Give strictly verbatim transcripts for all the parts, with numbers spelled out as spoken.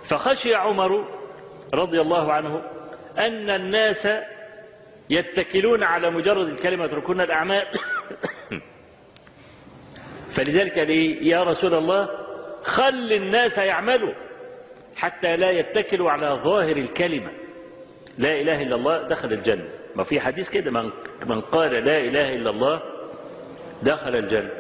فخشي عمر رضي الله عنه أن الناس يتكلون على مجرد الكلمة يتركون الأعمال فلذلك قال إيه يا رسول الله خل الناس يعملوا حتى لا يتكلوا على ظاهر الكلمة لا إله إلا الله دخل الجنة. ما في حديث كده من, من قال لا إله إلا الله دخل الجنة.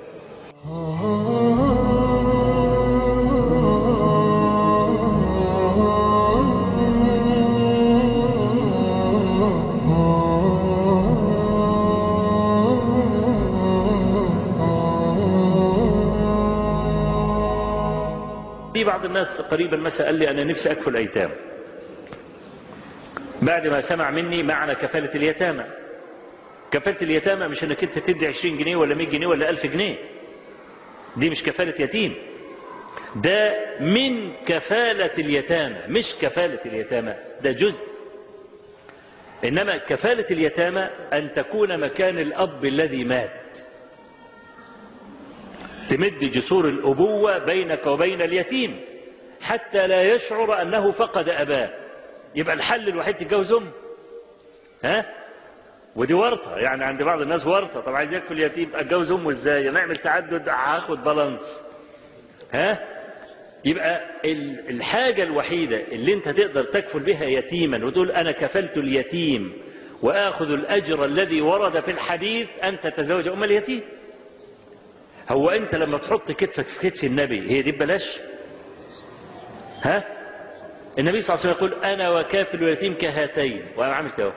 في بعض الناس قريبا مثلا قال لي أنا نفسي أكفل أيتام بعد ما سمع مني معنى كفالة اليتامى. كفالة اليتامى مش انك انت تدي عشرين جنيه ولا مية جنيه ولا ألف جنيه، دي مش كفالة يتيم، ده من كفالة اليتامى مش كفالة اليتامى، ده جزء. إنما كفالة اليتامى أن تكون مكان الأب الذي مات، تمد جسور الأبوة بينك وبين اليتيم حتى لا يشعر أنه فقد أباه. يبقى الحل الوحيد تتجوز أم، ها؟ ودي ورطة يعني عند بعض الناس ورطة. طب عايز يكفل اليتيم اتجوز أمه ازاي؟ نعمل تعدد هاخد بالانس، ها؟ يبقى الحاجة الوحيدة اللي انت تقدر تكفل بها يتيما وتقول أنا كفلت اليتيم وآخذ الأجر الذي ورد في الحديث أن تتزوج أم اليتيم. هو أنت لما تحط كتفك في كتف النبي هي دي ببلاش؟ ها؟ النبي صلى الله عليه وسلم يقول أنا وكافل اليتيم كهاتين، وأنا عامل كده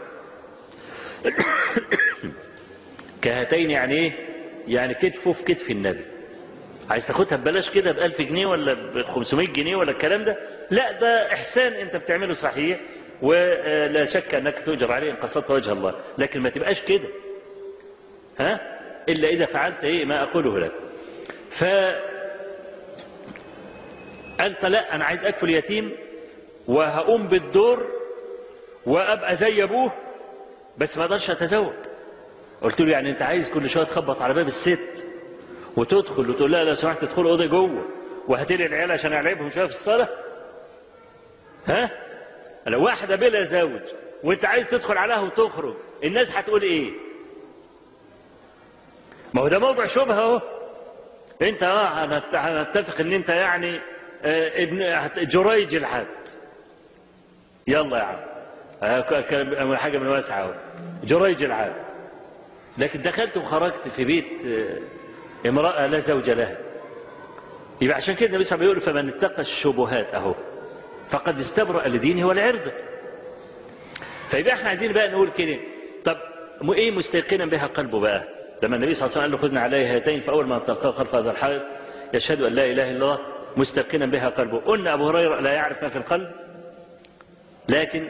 كهاتين يعني إيه؟ يعني كتفه في كتف النبي. عايز تاخدها ببلاش كده بألف جنيه ولا بخمسمائة جنيه ولا الكلام ده؟ لا، ده إحسان أنت بتعمله صحيح ولا شك أنك تؤجر عليه إن قصدت وجه الله، لكن ما تبقاش كده، ها؟ إلا إذا فعلت إيه ما أقوله لك. ف أنت لا، أنا عايز أكفل يتيم وهقوم بالدور وأبقى زي أبوه بس ما أقدرش أتزوج. قلت له يعني أنت عايز كل شوية تخبط على باب الست وتدخل وتقول لها لو سمحت تدخل أوضة جوه وهاتلي العيال عشان ألعبهم شوية في الصالة؟ ها؟ لو واحدة بلا زوج وأنت عايز تدخل عليها وتخرج الناس هتقول إيه؟ ما هو ده موضوع شبهة اهو. انت اه هنتفق ان انت يعني اه ابن جريج الحد، يلا يا عم حاجة من واسعة اهو جريج الحد، لكن دخلت وخرجت في بيت اه امرأة لا زوج لها. يبقى عشان كده النبي صلى الله عليه وسلم يقول فمن اتقى الشبهات اهو فقد استبرأ لدينه ولعرضه. فيبقى احنا عايزين بقى نقول كده، طب ايه مستيقنا بها قلبه بقى؟ لما النبي صلى الله عليه وسلم قال له خذنا عليه هاتين، فأول ما تلقاه خلف هذا الحائط يشهد أن لا إله إلا الله مستيقنا بها قلبه. قلنا أبو هريرة لا يعرف ما في القلب، لكن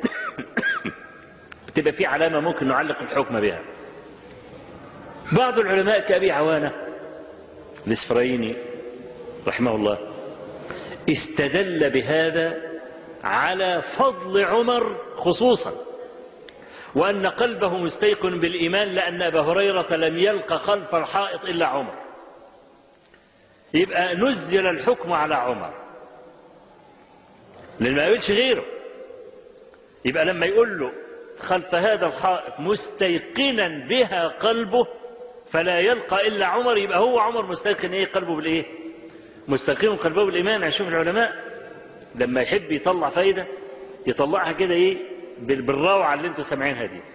تبقى في علامة ممكن نعلق الحكم بها. بعض العلماء كأبي عوانة الإسفرايني رحمه الله استدل بهذا على فضل عمر خصوصا، وأن قلبه مستيقن بالإيمان، لأن أبا هريرة لم يلقى خلف الحائط إلا عمر. يبقى نزل الحكم على عمر لأن ما يقولش غيره. يبقى لما يقول له خلف هذا الحائط مستيقنا بها قلبه فلا يلقى إلا عمر، يبقى هو عمر مستيقن إيه قلبه بالإيه؟ مستيقن قلبه بالإيمان. عشان العلماء لما يحب يطلع فايدة يطلعها كده إيه بالروعة اللي انتوا سامعينها دي.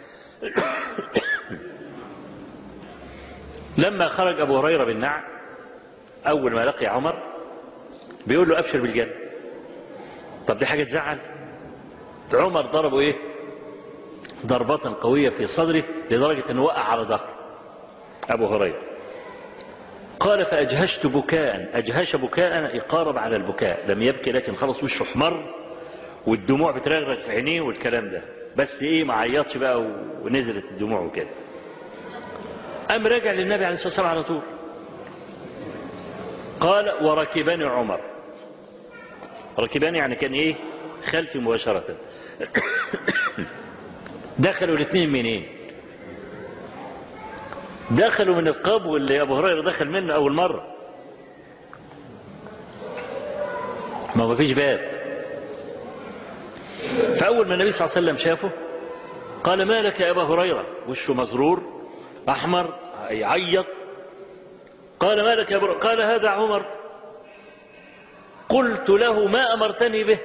لما خرج أبو هريرة بالنعم أول ما لقي عمر بيقول له أبشر بالجنة. طب دي حاجة تزعل؟ عمر ضربه إيه؟ ضربة قوية في صدره لدرجة أنه وقع على ظهره أبو هريرة. قال فأجهشت بكاء، أجهش بكاء يقارب على البكاء، لم يبكي لكن خلص وشه احمر والدموع بترغرغ في عينيه والكلام ده، بس ايه ما عيطش بقى ونزلت الدموع وكده. قام راجع للنبي عليه الصلاه والسلام على طول قال وركبني عمر. ركبني يعني كان ايه خلفي مباشره. دخلوا الاثنين منين؟ دخلوا من القبو اللي ابو هريره دخل منه اول مره، ما هو مفيش باب، فأول ما النبي صلى الله عليه وسلم شافه قال ما لك يا أبا هريرة؟ وشه مزرور أحمر يعيط. قال ما لك يا أبا هريرة؟ قال هذا عمر، قلت له ما أمرتني به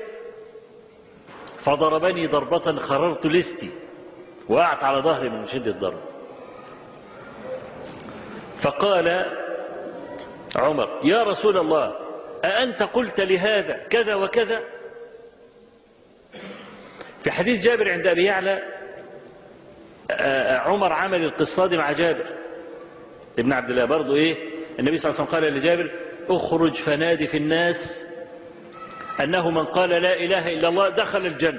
فضربني ضربة خررت لستي وقعت على ظهري من شدة الضرب. فقال عمر يا رسول الله أأنت قلت لهذا كذا وكذا؟ في حديث جابر عند أبي يعلى عمر عمل القصة دي مع جابر ابن عبد الله برضو إيه، النبي صلى الله عليه وسلم قال لجابر اخرج فنادي في الناس أنه من قال لا إله إلا الله دخل الجنة.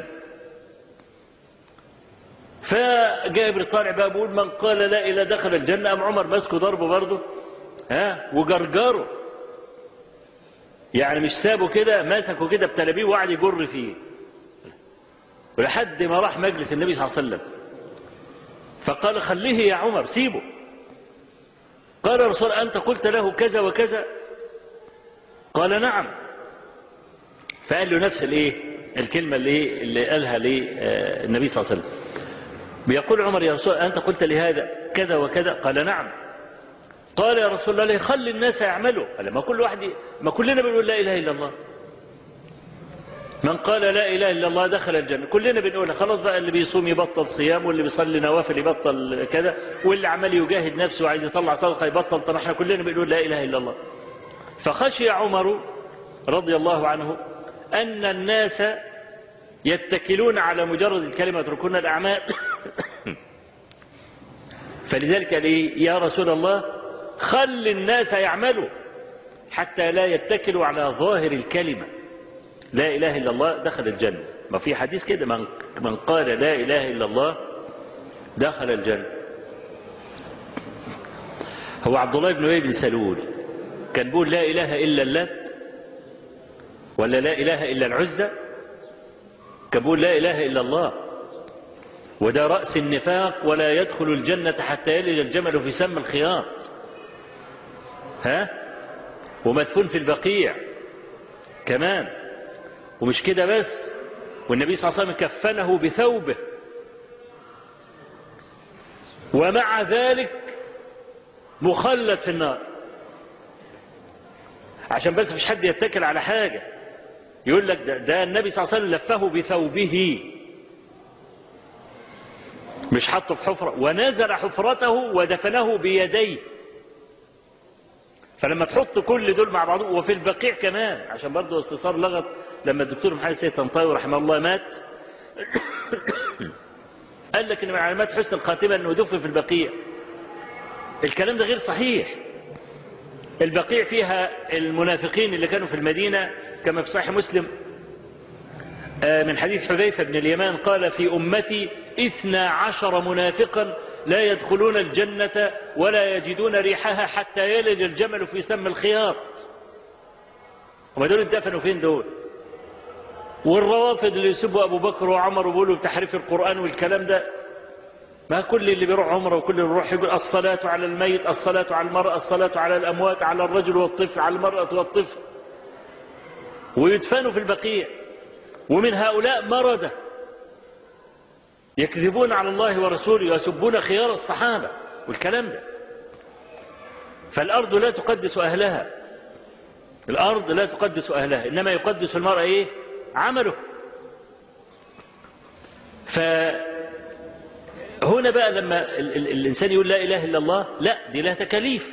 فجابر طالع بقى بيقول من قال لا إله دخل الجنة، أم عمر مسكه ضربه برضه ها وجرجره، يعني مش سابه كده، مسكه كده بتلابيه وقعد يجر فيه ولحد ما راح مجلس النبي صلى الله عليه وسلم. فقال خليه يا عمر سيبه. قال يا رسول أنت قلت له كذا وكذا؟ قال نعم. فقال له نفس الايه الكلمة اللي, اللي قالها للنبي صلى الله عليه وسلم. بيقول عمر يا رسول أنت قلت لهذا كذا وكذا؟ قال نعم. قال يا رسول الله خلي الناس يعملوا. قال ما كل واحد، ما كلنا بنقول لا إله إلا الله، من قال لا إله إلا الله دخل الجنة، كلنا بنقولها. خلاص بقى اللي بيصوم يبطل صيام، واللي بيصلي نوافل يبطل كذا، واللي عمال يجاهد نفسه وعايز يطلع صدقة يبطل. طب احنا كلنا بنقول لا إله إلا الله. فخشي عمر رضي الله عنه أن الناس يتكلون على مجرد الكلمة يتركون الأعمال فلذلك قال إيه يا رسول الله خل الناس يعملوا حتى لا يتكلوا على ظاهر الكلمة لا إله إلا الله دخل الجنة. ما في حديث كده من, من قال لا إله إلا الله دخل الجنة. هو عبد الله بن أبي بن سلول كان بيقول لا إله إلا اللات ولا لا إله إلا العزة؟ كان بيقول لا إله إلا الله، وده رأس النفاق. ولا يدخل الجنة حتى يلج الجمل في سم الخياط، ها، ومدفون في البقيع كمان. ومش كده بس، والنبي صلى الله عليه وسلم كفنه بثوبه، ومع ذلك مخلد في النار. عشان بس مش حد يتكل على حاجة يقول لك ده, ده النبي صلى الله عليه وسلم لفه بثوبه، مش حطه في حفرة، ونزل حفرته ودفنه بيديه. فلما تحط كل دول مع بعضهم، وفي البقيع كمان، عشان برضه استثار لغط لما الدكتور محمد سيد طنطاوي رحمه الله مات قال لك ان من علامات حسن الخاتمة انه دفن في البقيع. الكلام ده غير صحيح. البقيع فيها المنافقين اللي كانوا في المدينة كما في صحيح مسلم من حديث حذيفة بن اليمان قال في أمتي اثنى عشر منافقا لا يدخلون الجنة ولا يجدون ريحها حتى يلج الجمل في سم الخياط. وما دول اتدفنوا فين دول؟ والروافد اللي يسبوا أبو بكر وعمر وبيقولوا بتحريف القرآن والكلام ده، ما كل اللي بيروح عمره وكل اللي بيروح يقول الصلاة على الميت، الصلاة على المرأة، الصلاة على الأموات، على الرجل والطفل، على المرأة والطفل، ويدفنوا في البقيع. ومن هؤلاء مردة يكذبون على الله ورسوله ويسبون خيار الصحابة والكلام ده. فالأرض لا تقدس أهلها، الأرض لا تقدس أهلها، إنما يقدس المرء إيه؟ عمله. فهنا بقى لما ال ال الإنسان يقول لا إله إلا الله، لا، دي لها تكاليف.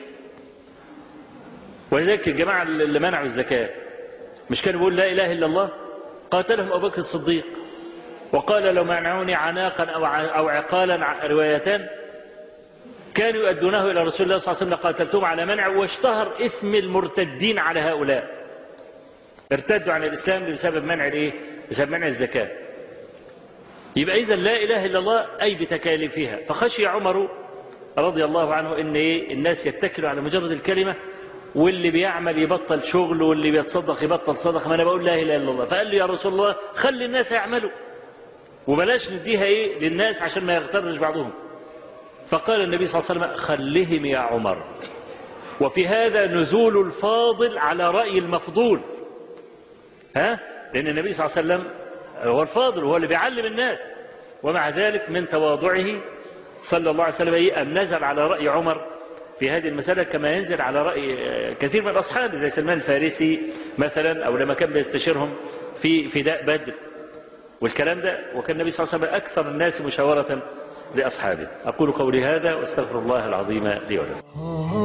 ولذلك الجماعة اللي منعوا الزكاة مش كانوا بيقول لا إله إلا الله؟ قاتلهم أبو بكر الصديق وقال لو منعوني عناقا أو عقالا، روايتان، كانوا يؤدونه إلى رسول الله صلى الله عليه وسلم قاتلتهم على منع. واشتهر اسم المرتدين على هؤلاء، ارتدوا عن الإسلام بسبب منع الإيه؟ بسبب منع الزكاة. يبقى إذن لا إله إلا الله أي بتكاليفها. فخشي عمر رضي الله عنه إن إيه؟ الناس يتكلوا على مجرد الكلمة، واللي بيعمل يبطل شغل، واللي بيتصدق يبطل صدق. ما أنا بقول لا إله إلا الله. فقال لي يا رسول الله خلي الناس يعملوا وبلاش نديها إيه للناس عشان ما يغترش بعضهم. فقال النبي صلى الله عليه وسلم خلهم يا عمر. وفي هذا نزول الفاضل على رأي المفضول، ها؟ لأن النبي صلى الله عليه وسلم هو الفاضل وهو اللي بيعلم الناس. ومع ذلك من تواضعه صلى الله عليه وسلم أن نزل على رأي عمر في هذه المسألة كما ينزل على رأي كثير من الأصحاب زي سلمان الفارسي مثلا، أو لما كان بيستشيرهم في فداء بدر والكلام ده. وكان النبي صلى الله عليه وسلم أكثر الناس مشاورة لأصحابه. أقول قولي هذا واستغفر الله العظيم لي ولكم.